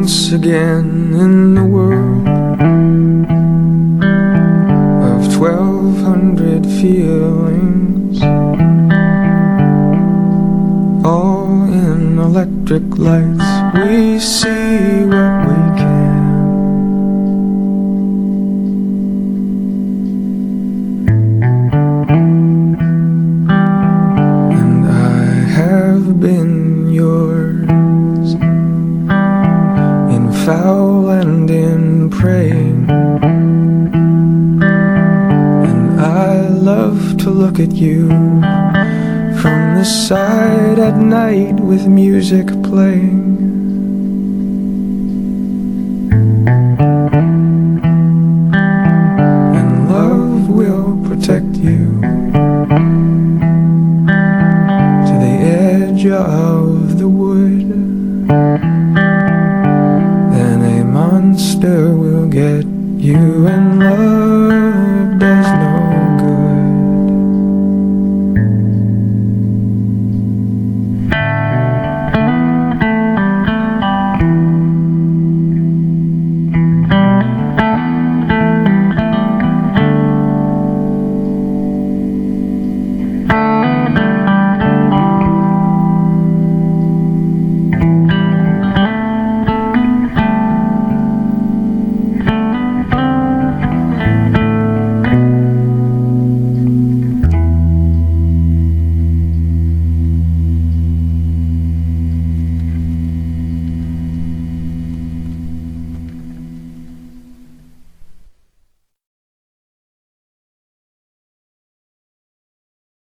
once again in the world of 1,200 feelings, all in electric lights. We see what we can. And I have been yours in foul and in praying, and I love to look at you from the side at night with music playing. And love will protect you to the edge of the wood. Then a monster will get you, and love